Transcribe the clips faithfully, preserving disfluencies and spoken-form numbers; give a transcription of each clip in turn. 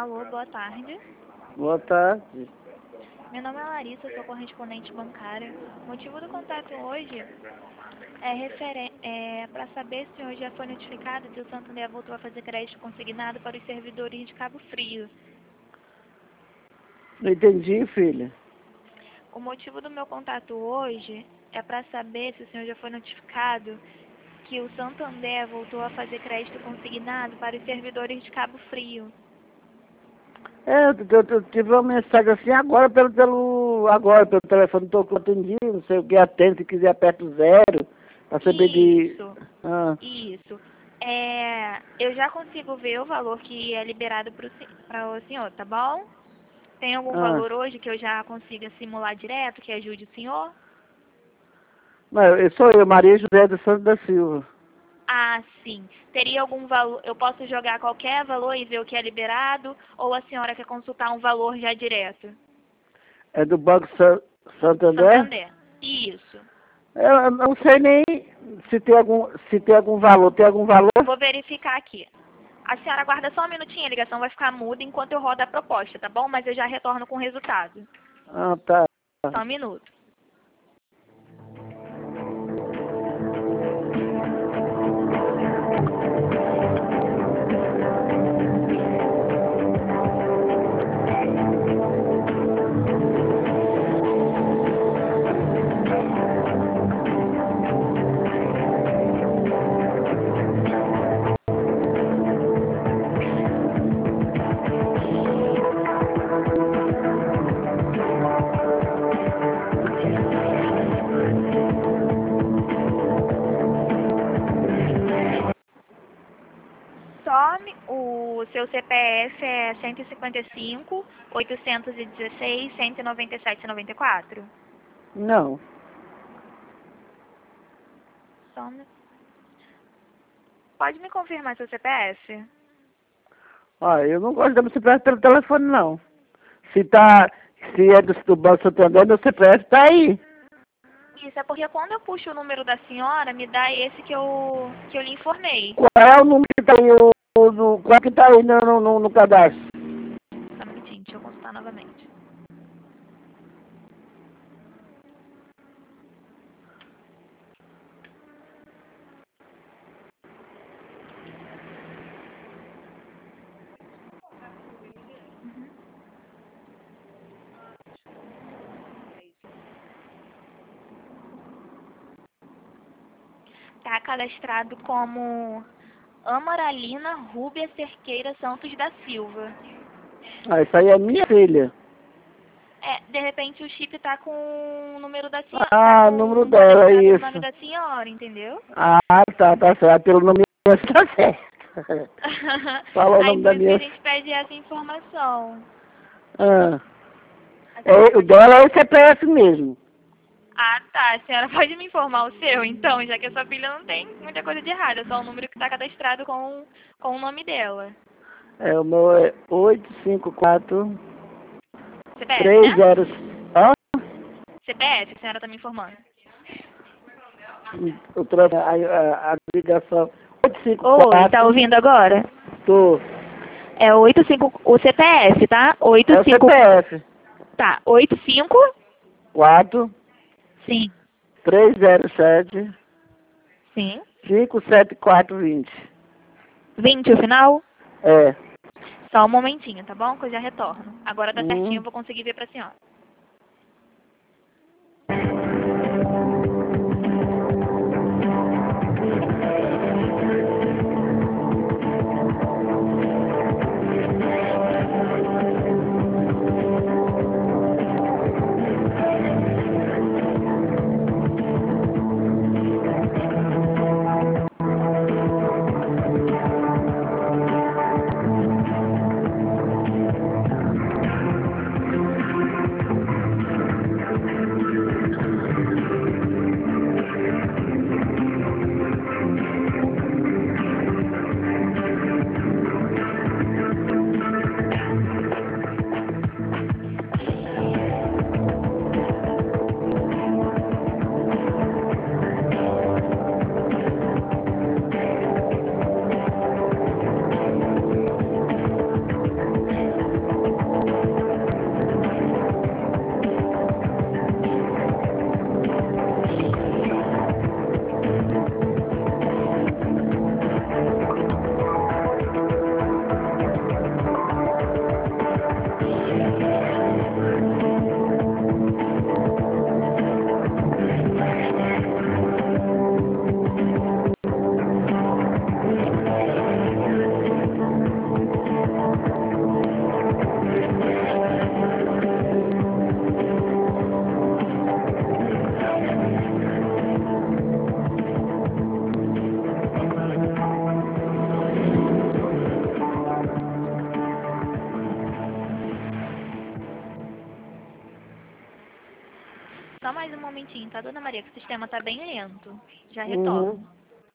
Alô, boa tarde. Boa tarde. Meu nome é Larissa, sou correspondente bancária. O motivo do contato hoje é, referen é para saber se o senhor já foi notificado que o Santander voltou a fazer crédito consignado para os servidores de Cabo Frio. Não entendi, filha. O motivo do meu contato hoje é para saber se o senhor já foi notificado que o Santander voltou a fazer crédito consignado para os servidores de Cabo Frio. É, eu, eu, eu tive uma mensagem assim agora pelo, pelo agora, pelo telefone, tô com atendi, não sei o que, atende, se quiser aperta o zero, pra saber de... Isso, Ah, isso. É, eu já consigo ver o valor que é liberado para o senhor, tá bom? Tem algum ah. valor hoje que eu já consiga simular direto, que ajude o senhor? Não, eu sou eu, Maria José dos Santos da Silva. Ah, sim. Teria algum valor? Eu posso jogar qualquer valor e ver o que é liberado? Ou a senhora quer consultar um valor já direto? É do Banco San, Santander? Santander. Isso. Eu, eu não sei nem se tem algum, se tem algum valor. Tem algum valor? Vou verificar aqui. A senhora aguarda só um minutinho, a ligação vai ficar muda enquanto eu rodo a proposta, tá bom? Mas eu já retorno com o resultado. Ah, tá. Só um minuto. Só me- o seu C P F é cento e cinquenta e cinco, oitocentos e dezesseis, cento e noventa e sete, noventa e quatro? Não. Só me... Pode me confirmar seu C P F? Ah, eu não gosto de dar meu C P F pelo telefone, não. Se tá, se é do, do Banco Santander, meu C P F tá aí. Isso é porque quando eu puxo o número da senhora, me dá esse que eu, que eu lhe informei. Qual é o número que tá aí, o, o, do- qual é que tá aí no, no, no, no cadastro? Só um minutinho, deixa eu consultar novamente. Tá cadastrado como Amaralina Rúbia Cerqueira Santos da Silva. Ah, isso aí é minha filha. É, de repente o chip tá com o número da senhora, tá Ah, o número com dela, cadastrado no nome isso. da senhora, entendeu? Ah, tá, tá certo. Pelo nome dela tá certo. Fala o Aí nome por da isso que a minha. gente pede essa informação. Ah, A senhora é, o pode... dela é o C P F mesmo. Ah, tá. A senhora pode me informar o seu, então, já que a sua filha não tem muita coisa de errado, é só o número que tá cadastrado com, com o nome dela. É, o meu é oito cinco quatro C P F, três né? zero. Ó, C P F, a senhora tá me informando. o tra- a, a, a ligação. Oi, tá oito cinco quatro. ouvindo agora? Tô. É oitenta e cinco, o C P F, tá? É o oitenta e cinco, C P F. tá, oitenta e cinco, quatro sim, três zero sete sim, cinco sete quatro vinte. vinte o final? É. Só um momentinho, tá bom? Que eu já retorno. Agora tá certinho, eu Hum. vou conseguir ver pra senhora. Só mais um momentinho, tá, Dona Maria? Que o sistema tá bem lento. Já Uhum. retorno.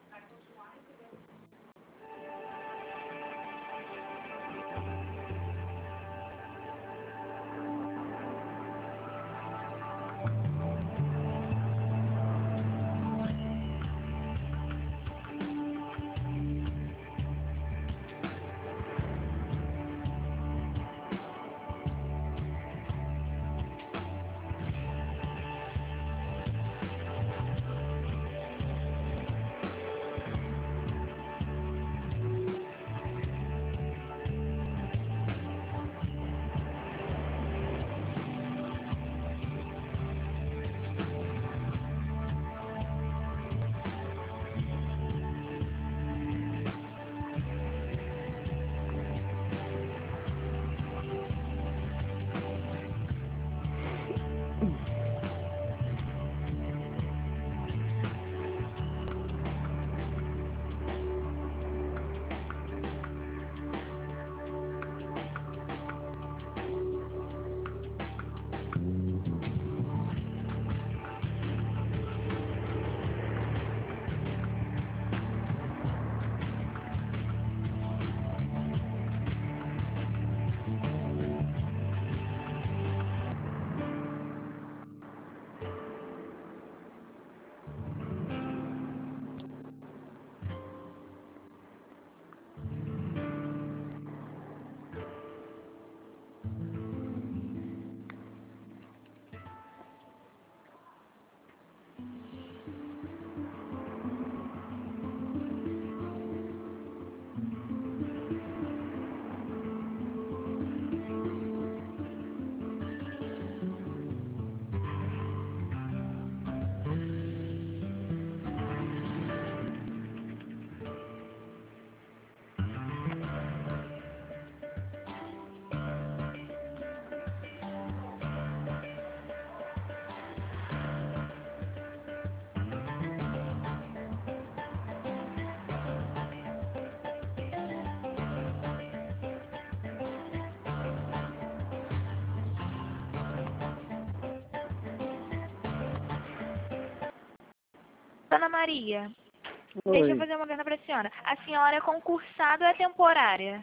Dona Maria, deixa eu Oi. fazer uma pergunta pra senhora. A senhora é concursada ou é temporária?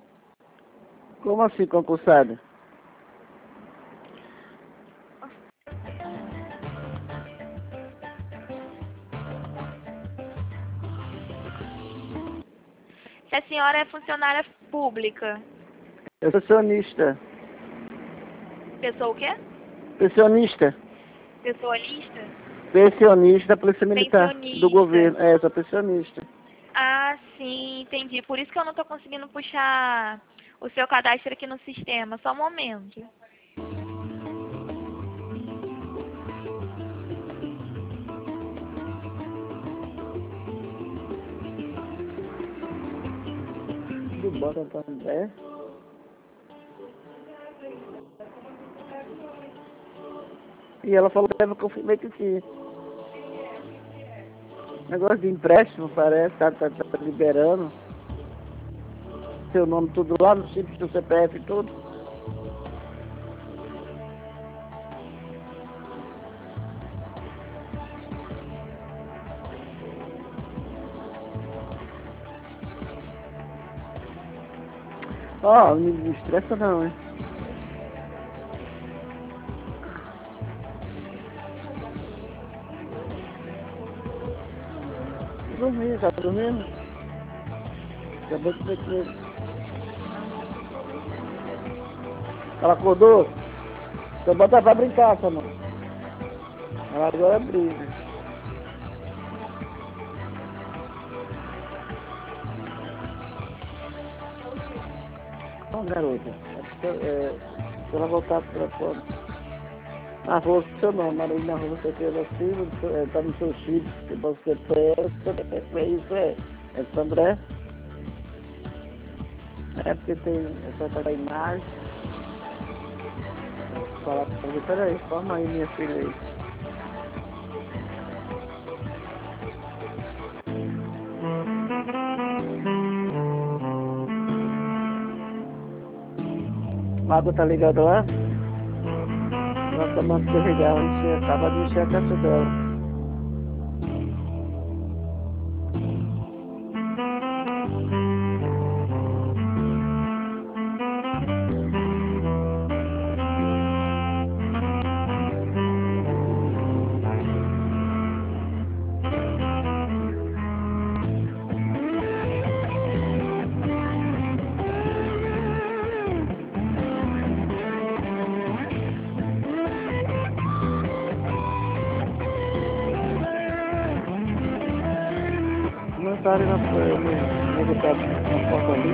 Como assim, concursada? Se a senhora é funcionária pública, Eu sou pensionista. pessoa o quê? Pensionista. Pessoa lista? Pensionista da Polícia Militar. Do Pensionista. governo. É, sou pensionista. Ah, sim, entendi. Por isso que eu não tô conseguindo puxar o seu cadastro aqui no sistema. Só um momento. Do Bota André. E ela falou que eu confirmei que sim. Negócio de empréstimo, parece, tá, tá, tá liberando. Seu nome tudo lá, no simples do C P F e tudo. Ó, oh, não me estressa não, hein? Dormi, tá dormindo? Acabei de ver que ela acordou? Então bota pra brincar, sua mãe. Ela agora briga. Ó, garota. É, se ela voltar pro telefone. Ah, falou o seu nome, Marina Rua Cerqueira Silva, é, tá no seu chip, que você é, é isso, é. É Sandré. É porque tem essa imagem. Falar pra você, peraí, forma aí minha filha aí. A água tá ligada lá? Ela tá mandando carregar, encher, acaba de encher a caixa dela. Comentário na negociado na porta ali.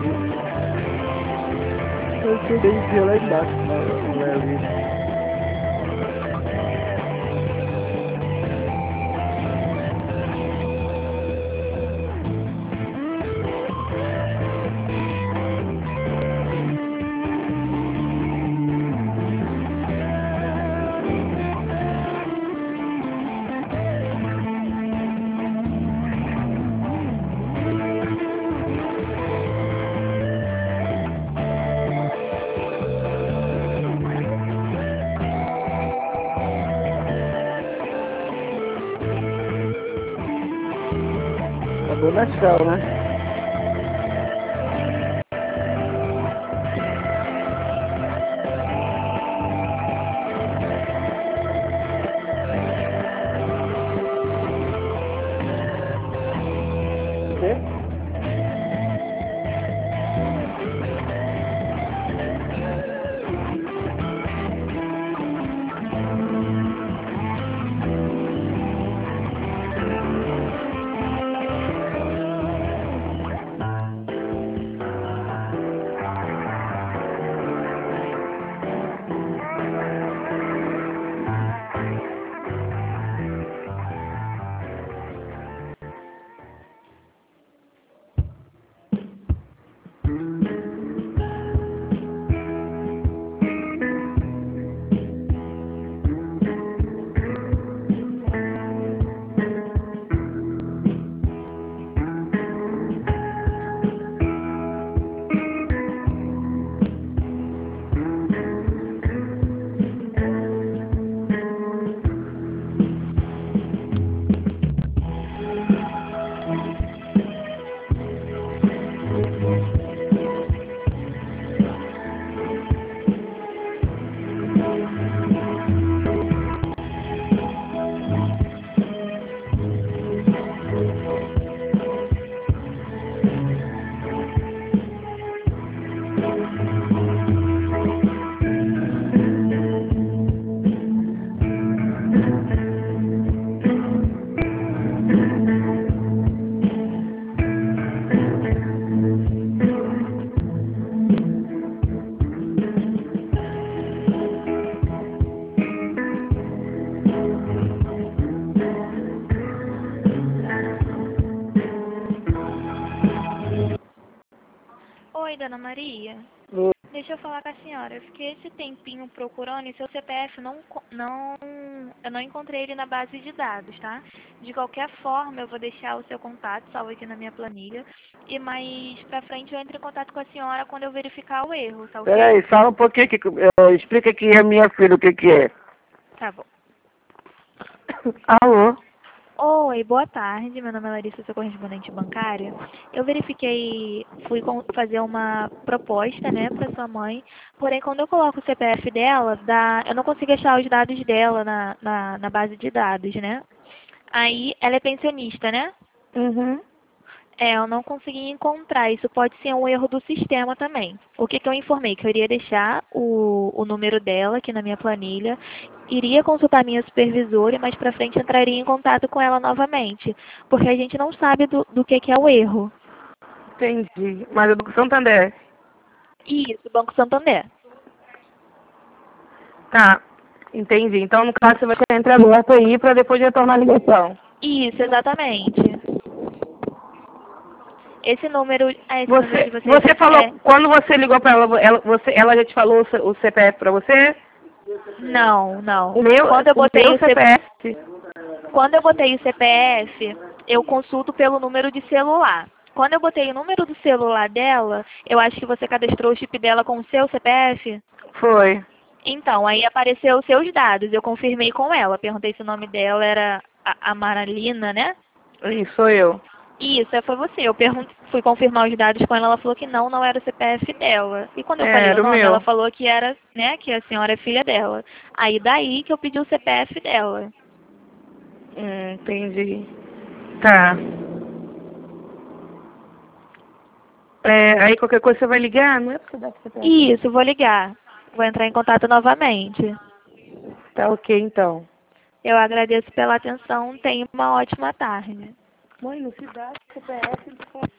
Eu cheguei e vi lá embaixo, na mulher ali. Acabou na chão, né? O quê? Oi, Dona Maria. Oi. Deixa eu falar com a senhora. Eu fiquei esse tempinho procurando e seu C P F não, não, eu não encontrei ele na base de dados, tá? De qualquer forma, eu vou deixar o seu contato salvo aqui na minha planilha e mais pra frente eu entro em contato com a senhora quando eu verificar o erro, tá ok? Peraí, fala um pouquinho aqui, uh, explica aqui a minha filha o que que é. Tá bom. Alô? Oi, boa tarde. Meu nome é Larissa, sou correspondente bancária. Eu verifiquei, fui com- fazer uma proposta, né, para sua mãe. Porém, quando eu coloco o C P F dela, dá, eu não consigo achar os dados dela na, na, na base de dados, né? Aí, ela é pensionista, né? Uhum. É, eu não consegui encontrar. Isso pode ser um erro do sistema também. O que que eu informei? Que eu iria deixar o, o número dela aqui na minha planilha, iria consultar minha supervisora e mais pra frente entraria em contato com ela novamente. Porque a gente não sabe do, do que que é o erro. Entendi. Mas é do Santander. Isso, Banco Santander. Tá. Entendi. Então, no caso, você vai ter entre aberto aí pra depois retornar a ligação. Isso, exatamente. Esse número, ah, esse número de Você, vocês você falou, é... quando você ligou pra ela, ela, você, ela já te falou o C- o C P F pra você? Não, não. O meu, Quando eu o botei meu o C P F... C P F. Quando eu botei o C P F, eu consulto pelo número de celular. Quando eu botei o número do celular dela, eu acho que você cadastrou o chip dela com o seu C P F. Foi. Então, aí apareceu os seus dados, eu confirmei com ela, perguntei se o nome dela era a, a Maralina, né? Isso, sou eu. Isso, foi você. Eu perguntei, fui confirmar os dados com ela, ela falou que não, não era o C P F dela. E quando eu É, falei o era o nome, meu. ela falou que era, né, que a senhora é filha dela. Aí daí que eu pedi o C P F dela. Hum, entendi. Tá. É, aí qualquer coisa você vai ligar, não é pra você dar pro C P F? Isso, vou ligar. Vou entrar em contato novamente. Tá ok, então. Eu agradeço pela atenção. Tenha uma ótima tarde. Mãe, não se dá C P F,